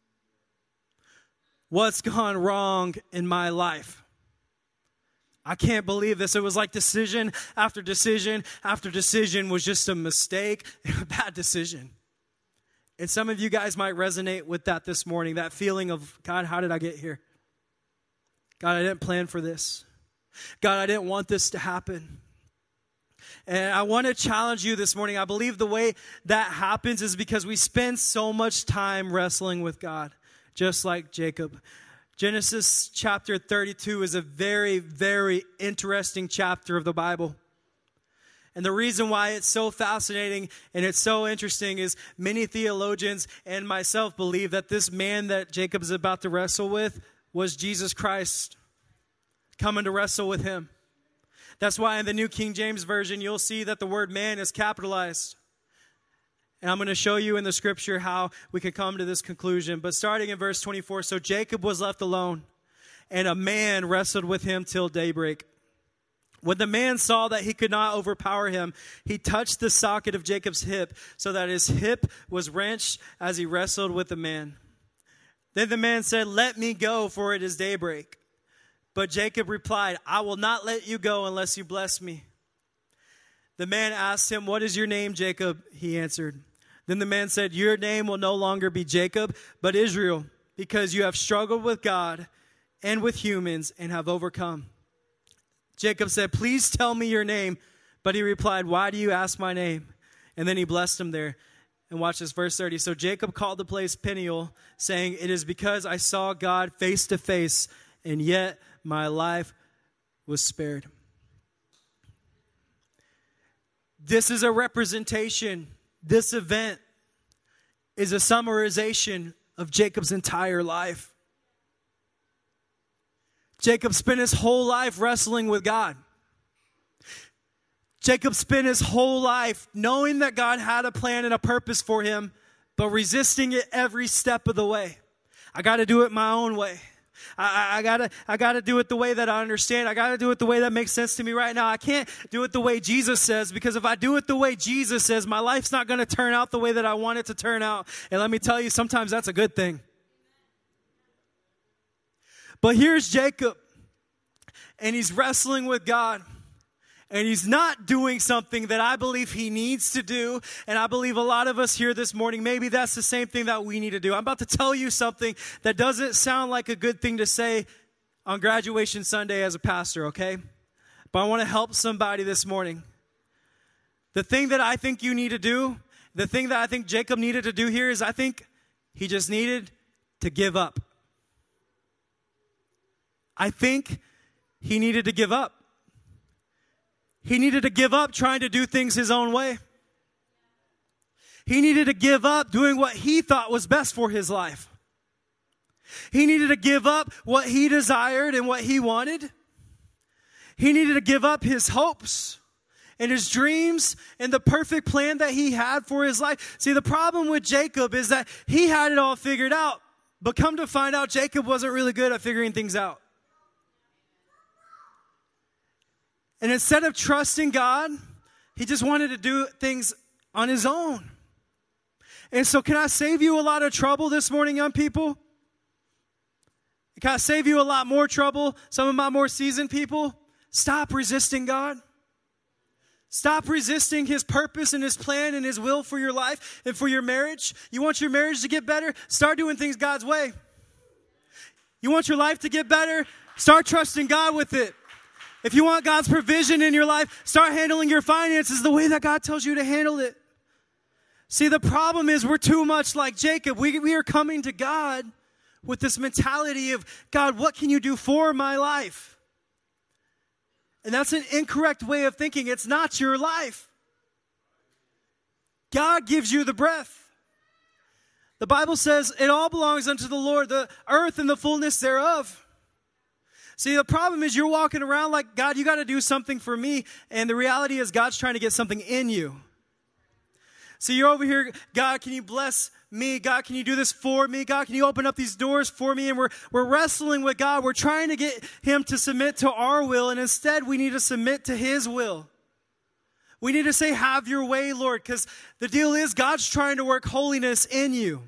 What's gone wrong in my life? I can't believe this. It was like decision after decision after decision was just a mistake, a bad decision. And some of you guys might resonate with that this morning, that feeling of, God, how did I get here? God, I didn't plan for this. God, I didn't want this to happen. And I want to challenge you this morning. I believe the way that happens is because we spend so much time wrestling with God, just like Jacob. Genesis chapter thirty-two is a very, very interesting chapter of the Bible. And the reason why it's so fascinating and it's so interesting is many theologians and myself believe that this man that Jacob is about to wrestle with was Jesus Christ coming to wrestle with him. That's why in the New King James Version, you'll see that the word man is capitalized. And I'm going to show you in the scripture how we can come to this conclusion. But starting in verse twenty-four, so Jacob was left alone, and a man wrestled with him till daybreak. When the man saw that he could not overpower him, he touched the socket of Jacob's hip, so that his hip was wrenched as he wrestled with the man. Then the man said, "Let me go, for it is daybreak." But Jacob replied, "I will not let you go unless you bless me." The man asked him, "What is your name, Jacob?" He answered. Then the man said, "Your name will no longer be Jacob, but Israel, because you have struggled with God and with humans and have overcome." Jacob said, "Please tell me your name." But he replied, "Why do you ask my name?" And then he blessed him there. And watch this, verse thirty. So Jacob called the place Peniel, saying, "It is because I saw God face to face, and yet my life was spared." This is a representation. This event is a summarization of Jacob's entire life. Jacob spent his whole life wrestling with God. Jacob spent his whole life knowing that God had a plan and a purpose for him, but resisting it every step of the way. I got to do it my own way. I, I, I gotta, I gotta do it the way that I understand. I gotta do it the way that makes sense to me right now. I can't do it the way Jesus says, because if I do it the way Jesus says, my life's not going to turn out the way that I want it to turn out. And let me tell you, sometimes that's a good thing. But here's Jacob, and he's wrestling with God, and he's not doing something that I believe he needs to do, and I believe a lot of us here this morning, maybe that's the same thing that we need to do. I'm about to tell you something that doesn't sound like a good thing to say on graduation Sunday as a pastor, okay? But I want to help somebody this morning. The thing that I think you need to do, the thing that I think Jacob needed to do here is I think he just needed to give up. I think he needed to give up. He needed to give up trying to do things his own way. He needed to give up doing what he thought was best for his life. He needed to give up what he desired and what he wanted. He needed to give up his hopes and his dreams and the perfect plan that he had for his life. See, the problem with Jacob is that he had it all figured out, but come to find out, Jacob wasn't really good at figuring things out. And instead of trusting God, he just wanted to do things on his own. And so can I save you a lot of trouble this morning, young people? Can I save you a lot more trouble, some of my more seasoned people? Stop resisting God. Stop resisting his purpose and his plan and his will for your life and for your marriage. You want your marriage to get better? Start doing things God's way. You want your life to get better? Start trusting God with it. If you want God's provision in your life, start handling your finances the way that God tells you to handle it. See, the problem is we're too much like Jacob. We, we are coming to God with this mentality of, God, what can you do for my life? And that's an incorrect way of thinking. It's not your life. God gives you the breath. The Bible says it all belongs unto the Lord, the earth and the fullness thereof. See, the problem is you're walking around like, God, you got to do something for me. And the reality is God's trying to get something in you. So you're over here, God, can you bless me? God, can you do this for me? God, can you open up these doors for me? And we're, we're wrestling with God. We're trying to get him to submit to our will. And instead, we need to submit to his will. We need to say, have your way, Lord. Because the deal is God's trying to work holiness in you.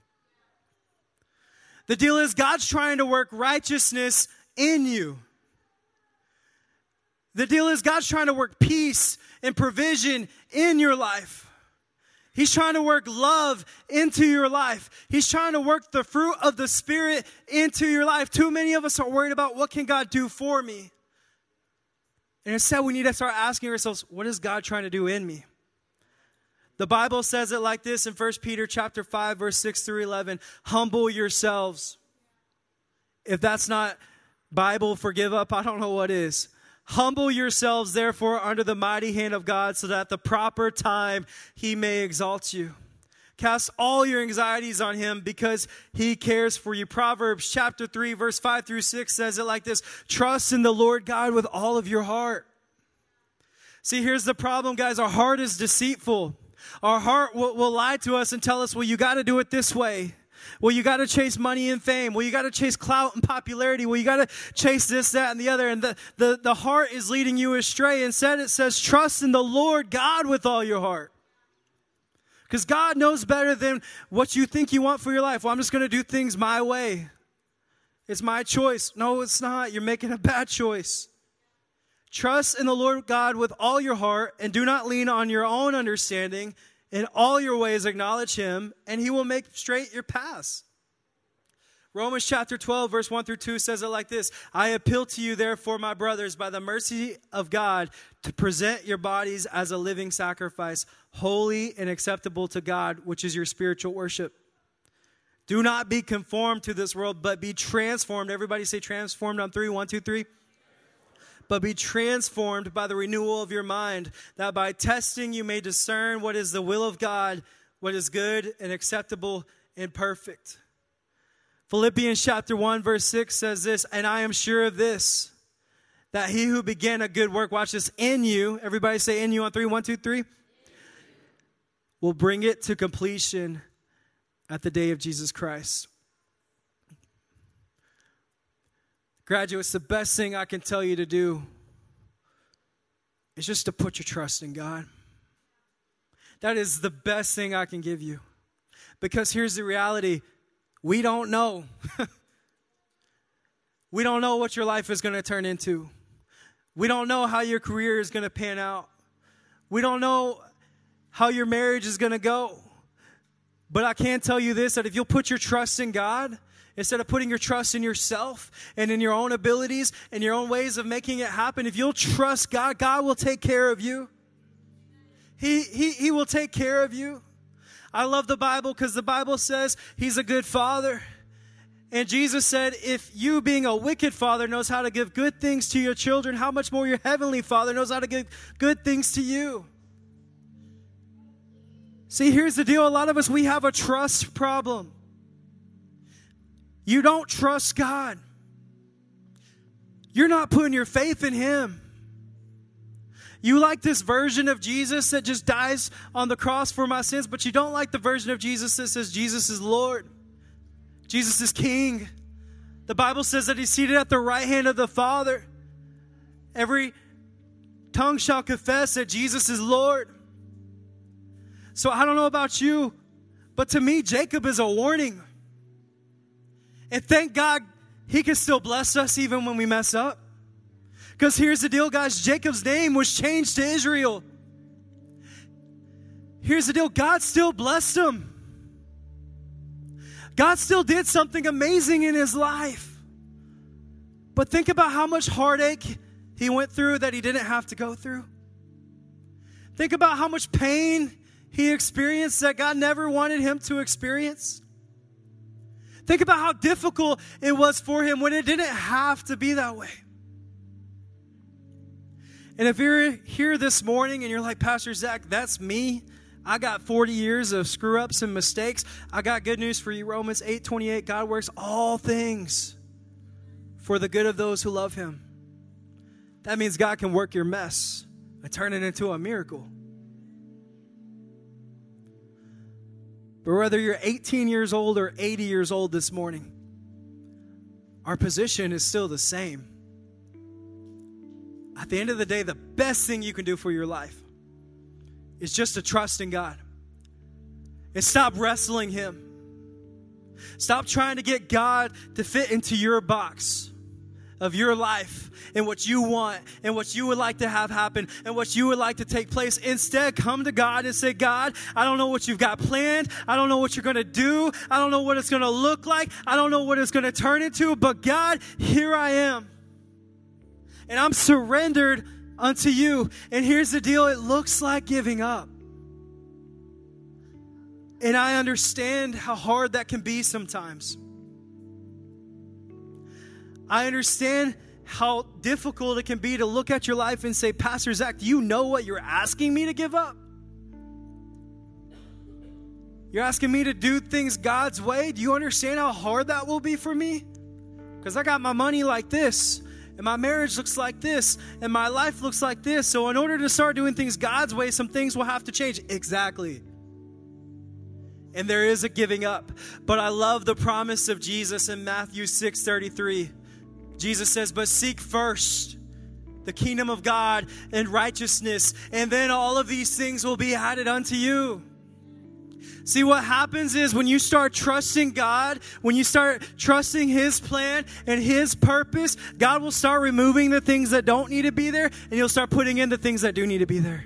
The deal is God's trying to work righteousness in you. The deal is God's trying to work peace and provision in your life. He's trying to work love into your life. He's trying to work the fruit of the Spirit into your life. Too many of us are worried about what can God do for me. And instead we need to start asking ourselves, what is God trying to do in me? The Bible says it like this in First Peter chapter five, verse six through eleven. Humble yourselves. If that's not Bible for give up, I don't know what is. Humble yourselves, therefore, under the mighty hand of God, so that at the proper time he may exalt you. Cast all your anxieties on him because he cares for you. Proverbs chapter three, verse five through six says it like this. Trust in the Lord God with all of your heart. See, here's the problem, guys. Our heart is deceitful. Our heart will, will lie to us and tell us, well, you got to do it this way. Well, you got to chase money and fame. Well, you got to chase clout and popularity. Well, you got to chase this, that, and the other. And the, the, the heart is leading you astray. Instead, it says, trust in the Lord God with all your heart. Because God knows better than what you think you want for your life. Well, I'm just going to do things my way. It's my choice. No, it's not. You're making a bad choice. Trust in the Lord God with all your heart and do not lean on your own understanding. In all your ways acknowledge him, and he will make straight your paths. Romans chapter twelve, verse one through two says it like this. I appeal to you, therefore, my brothers, by the mercy of God, to present your bodies as a living sacrifice, holy and acceptable to God, which is your spiritual worship. Do not be conformed to this world, but be transformed. Everybody say transformed on three. One, two, three. But be transformed by the renewal of your mind, that by testing you may discern what is the will of God, what is good and acceptable and perfect. Philippians chapter one, verse six says this, and I am sure of this, that he who began a good work, watch this, in you, everybody say in you on three, one, two, three, will bring it to completion at the day of Jesus Christ. Graduates, the best thing I can tell you to do is just to put your trust in God. That is the best thing I can give you. Because here's the reality. We don't know. We don't know what your life is going to turn into. We don't know how your career is going to pan out. We don't know how your marriage is going to go. But I can tell you this, that if you'll put your trust in God, instead of putting your trust in yourself and in your own abilities and your own ways of making it happen, if you'll trust God, God will take care of you. He, he, he will take care of you. I love the Bible because the Bible says he's a good father. And Jesus said, if you being a wicked father knows how to give good things to your children, how much more your heavenly Father knows how to give good things to you. See, here's the deal. A lot of us, we have a trust problem. You don't trust God. You're not putting your faith in him. You like this version of Jesus that just dies on the cross for my sins, but you don't like the version of Jesus that says Jesus is Lord. Jesus is King. The Bible says that he's seated at the right hand of the Father. Every tongue shall confess that Jesus is Lord. So I don't know about you, but to me, Jacob is a warning. And thank God he can still bless us even when we mess up. Because here's the deal, guys. Jacob's name was changed to Israel. Here's the deal. God still blessed him. God still did something amazing in his life. But think about how much heartache he went through that he didn't have to go through. Think about how much pain he experienced that God never wanted him to experience. Think about how difficult it was for him when it didn't have to be that way. And if you're here this morning and you're like, Pastor Zach, that's me. I got forty years of screw-ups and mistakes. I got good news for you. Romans eight twenty-eight, God works all things for the good of those who love him. That means God can work your mess and turn it into a miracle. But whether you're eighteen years old or eighty years old this morning, our position is still the same. At the end of the day, the best thing you can do for your life is just to trust in God. And stop wrestling him. Stop trying to get God to fit into your box of your life and what you want and what you would like to have happen and what you would like to take place. Instead, come to God and say, God, I don't know what you've got planned. I don't know what you're going to do. I don't know what it's going to look like. I don't know what it's going to turn into. But God, here I am. And I'm surrendered unto you. And here's the deal. It looks like giving up. And I understand how hard that can be sometimes. I understand how difficult it can be to look at your life and say, Pastor Zach, do you know what you're asking me to give up? You're asking me to do things God's way? Do you understand how hard that will be for me? Because I got my money like this, and my marriage looks like this, and my life looks like this. So in order to start doing things God's way, some things will have to change. Exactly. And there is a giving up. But I love the promise of Jesus in Matthew six thirty-three. Jesus says, but seek first the kingdom of God and righteousness, and then all of these things will be added unto you. See, what happens is when you start trusting God, when you start trusting His plan and His purpose, God will start removing the things that don't need to be there, and He'll start putting in the things that do need to be there.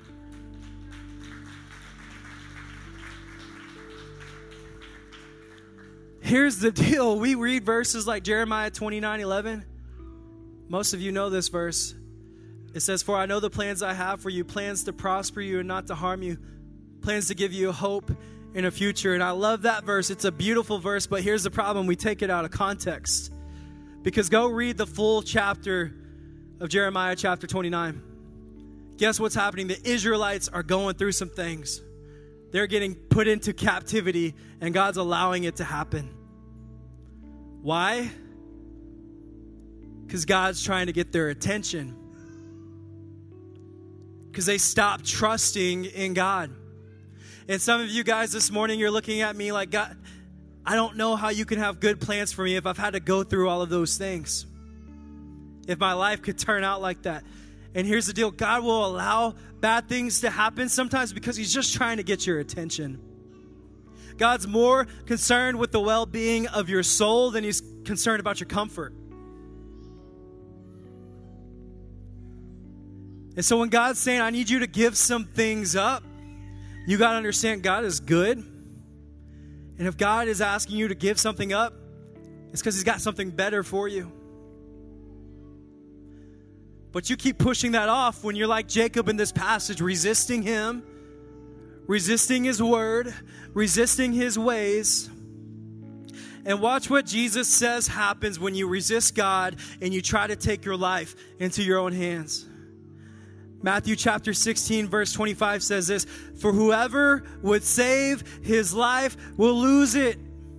Here's the deal. We read verses like Jeremiah twenty-nine eleven. Most of you know this verse. It says, for I know the plans I have for you, plans to prosper you and not to harm you, plans to give you a hope in a future. And I love that verse. It's a beautiful verse, but here's the problem. We take it out of context. Because go read the full chapter of Jeremiah chapter twenty-nine. Guess what's happening? The Israelites are going through some things. They're getting put into captivity, and God's allowing it to happen. Why? Because God's trying to get their attention. Because they stopped trusting in God. And some of you guys this morning, you're looking at me like, God, I don't know how you can have good plans for me if I've had to go through all of those things. If my life could turn out like that. And here's the deal. God will allow bad things to happen sometimes because He's just trying to get your attention. God's more concerned with the well-being of your soul than He's concerned about your comfort. And so when God's saying, I need you to give some things up, you got to understand God is good. And if God is asking you to give something up, it's because He's got something better for you. But you keep pushing that off when you're like Jacob in this passage, resisting Him, resisting His word, resisting His ways. And watch what Jesus says happens when you resist God and you try to take your life into your own hands. Matthew chapter sixteen, verse twenty-five says this, for whoever would save his life will lose it.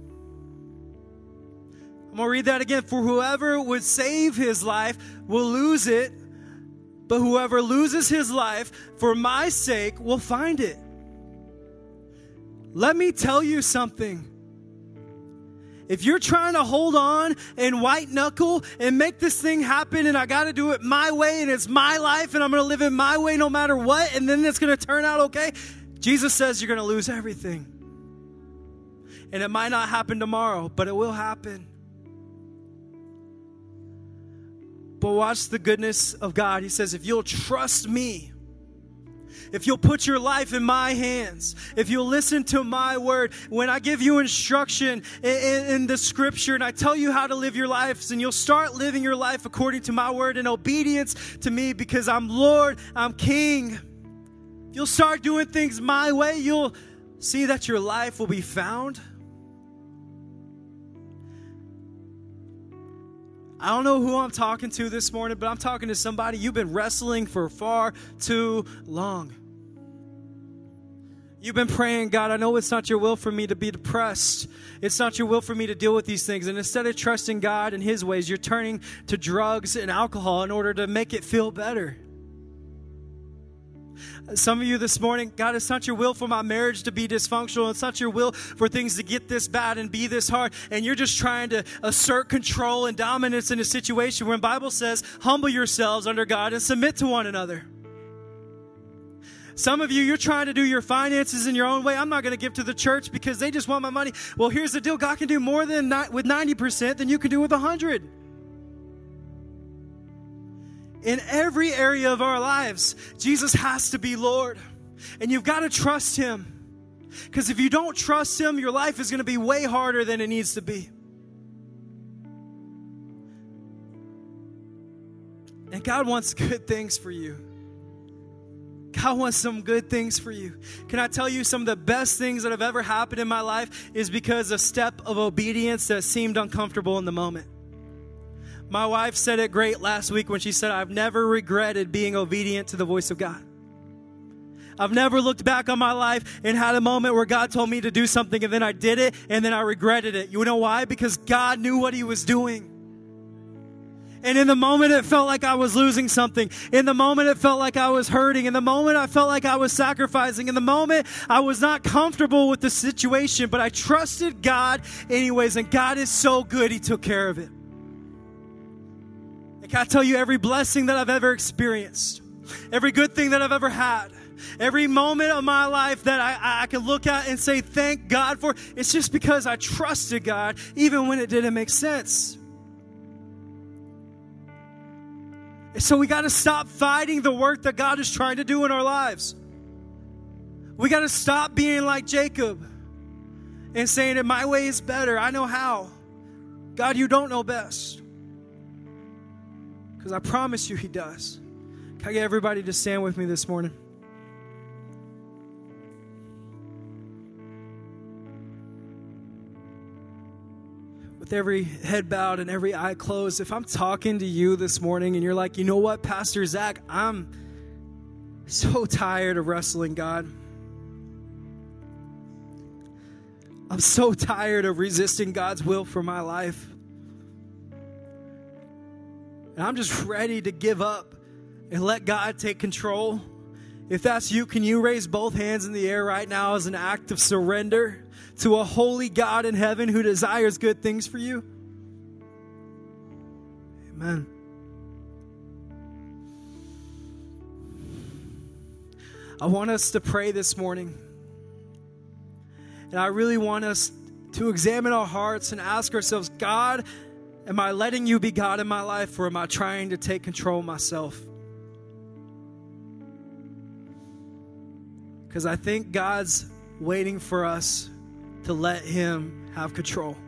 I'm going to read that again. For whoever would save his life will lose it, but whoever loses his life for my sake will find it. Let me tell you something. If you're trying to hold on and white knuckle and make this thing happen and I got to do it my way and it's my life and I'm going to live it my way no matter what and then it's going to turn out okay, Jesus says you're going to lose everything. And it might not happen tomorrow, but it will happen. But watch the goodness of God. He says, if you'll trust me, if you'll put your life in my hands, if you'll listen to my word, when I give you instruction in, in, in the scripture and I tell you how to live your lives and you'll start living your life according to my word in obedience to me because I'm Lord, I'm King. If you'll start doing things my way, you'll see that your life will be found. I don't know who I'm talking to this morning, but I'm talking to somebody you've been wrestling for far too long. You've been praying, God, I know it's not your will for me to be depressed. It's not your will for me to deal with these things. And instead of trusting God and His ways, you're turning to drugs and alcohol in order to make it feel better. Some of you this morning, God, it's not your will for my marriage to be dysfunctional. It's not your will for things to get this bad and be this hard. And you're just trying to assert control and dominance in a situation where the Bible says, humble yourselves under God and submit to one another. Some of you, you're trying to do your finances in your own way. I'm not going to give to the church because they just want my money. Well, here's the deal. God can do more than ni- with ninety percent than you can do with one hundred. In every area of our lives, Jesus has to be Lord. And you've got to trust Him. Because if you don't trust Him, your life is going to be way harder than it needs to be. And God wants good things for you. God wants some good things for you. Can I tell you some of the best things that have ever happened in my life is because a step of obedience that seemed uncomfortable in the moment. My wife said it great last week when she said, I've never regretted being obedient to the voice of God. I've never looked back on my life and had a moment where God told me to do something and then I did it and then I regretted it. You know why? Because God knew what he was doing. And in the moment it felt like I was losing something. In the moment it felt like I was hurting. In the moment I felt like I was sacrificing. In the moment I was not comfortable with the situation, but I trusted God anyways. And God is so good, he took care of it. And can I tell you, every blessing that I've ever experienced, every good thing that I've ever had, every moment of my life that I, I can look at and say thank God for, it's just because I trusted God even when it didn't make sense. So we got to stop fighting the work that God is trying to do in our lives. We got to stop being like Jacob and saying that my way is better. I know how. God, you don't know best. Because I promise you he does. Can I get everybody to stand with me this morning? With every head bowed and every eye closed, if I'm talking to you this morning and you're like, you know what, Pastor Zach, I'm so tired of wrestling God. I'm so tired of resisting God's will for my life. And I'm just ready to give up and let God take control. If that's you, can you raise both hands in the air right now as an act of surrender to a holy God in heaven who desires good things for you? Amen. I want us to pray this morning. And I really want us to examine our hearts and ask ourselves, God, am I letting you be God in my life, or am I trying to take control myself? Because I think God's waiting for us to let him have control.